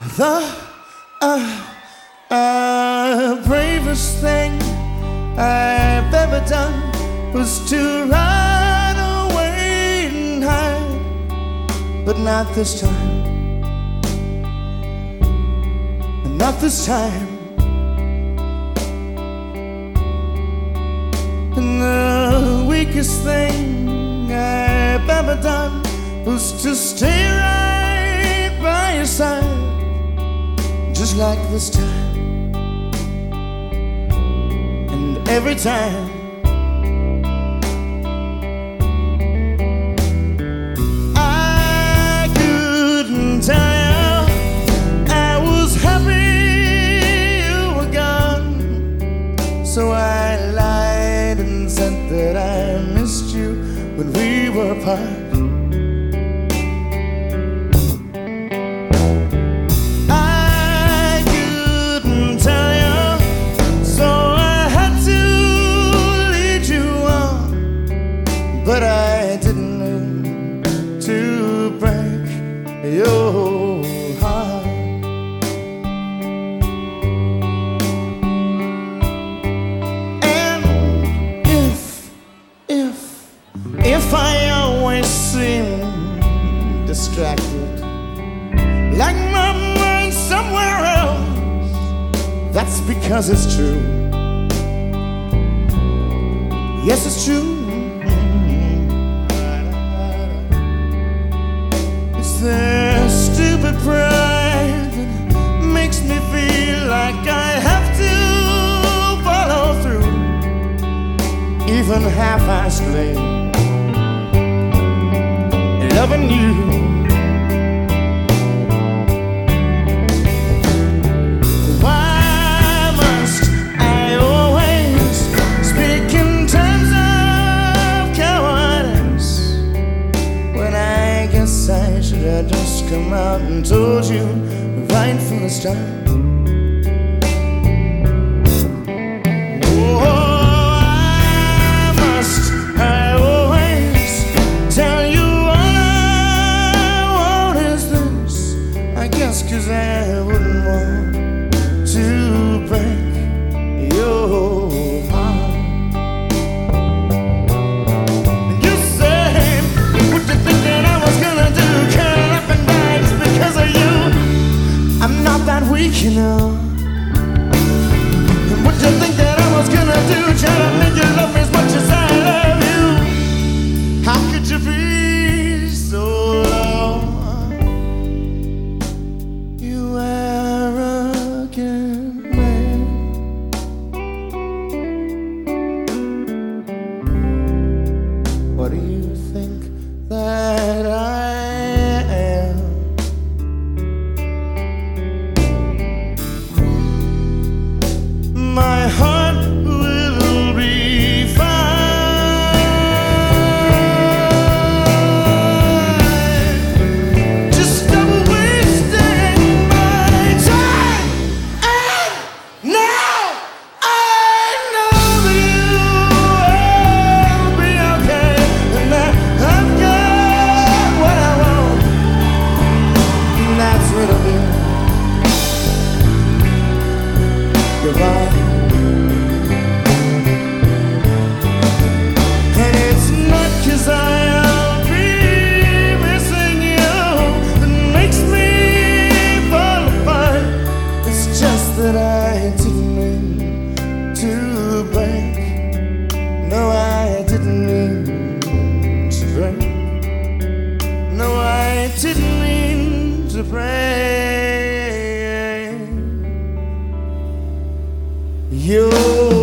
The bravest thing I've ever done was to run away and hide, but not this time. Not this time. And the weakest thing I've ever done was to stay right by your side, just like this time. And every time I couldn't tell you I was happy you were gone, so I lied and said that I missed you when we were apart. But I didn't mean to break your heart. And if I always seem distracted, like my mind's somewhere else, that's because it's true. Yes, it's true. The stupid pride that makes me feel like I have to follow through, even half-assedly loving you. Why must I always speak in terms of cowardice when I guess I should have just come out and told you right from the start? Oh, why must I always tell you all I want is this? I guess 'cause I wouldn't want to break your heart. You said, what you think that I was gonna do? Curl up and die just because of you? I'm not that weak, you know. And what you think that I was gonna do? Try to make you love me as much as I love you? How could you be so low? You arrogant man. What do you think that I am? My heart will be fine. Just stop wasting my time. And now I know that you will be okay, and that I've got what I want, and that's really goodbye. And it's not 'cause I'll be missing you that makes me fall apart. It's just that I didn't mean to break. No, I didn't mean to break. No, I didn't mean to break your